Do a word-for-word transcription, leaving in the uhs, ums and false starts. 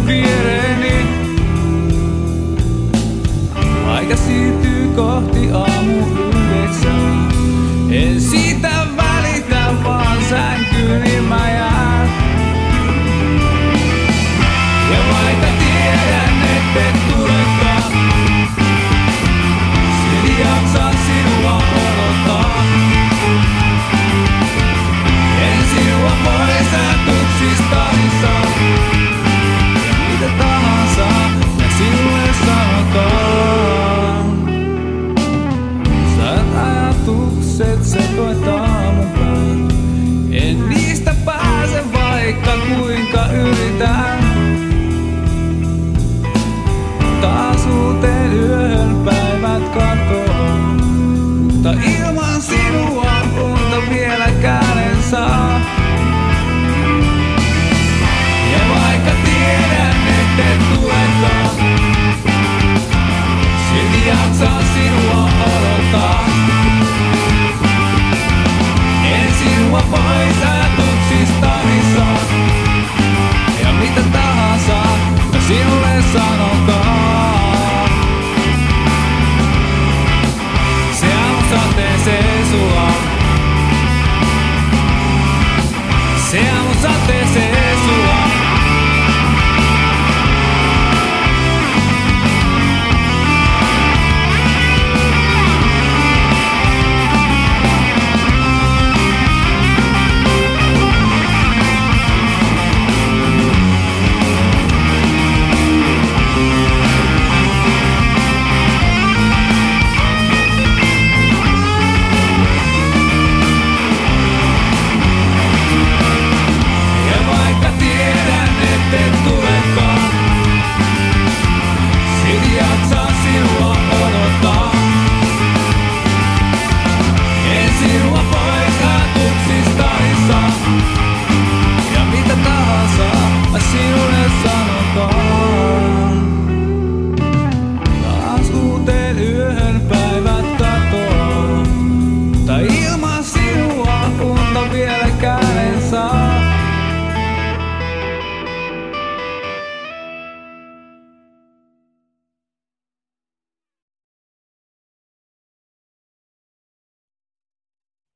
viereeni. Aika siirtyy kohti aamu yhdeksää. En siitä välitä, vaan sänkyyn mä jään. Ja vaikka tiedän, ette tulekaan, silti jaksan sinua odottaa. En sinua pois ajatuksistani saa. Ja mitä tahansa mä sinulle sanotaan. Saat ajatukset sekoittaa mun pään. En niistä pääse vaikka kuinka yritän. Taas uuteen yöhön päivät katoo. Mutta ilman sinua unta vieläkään en saa. Ja vaikka tiedän, ette tulekaan, silti jaksaa sinua odottaa. En sinua pois ajatuksistani saa. Ja mitä tahansa mä sinulle sanotaan.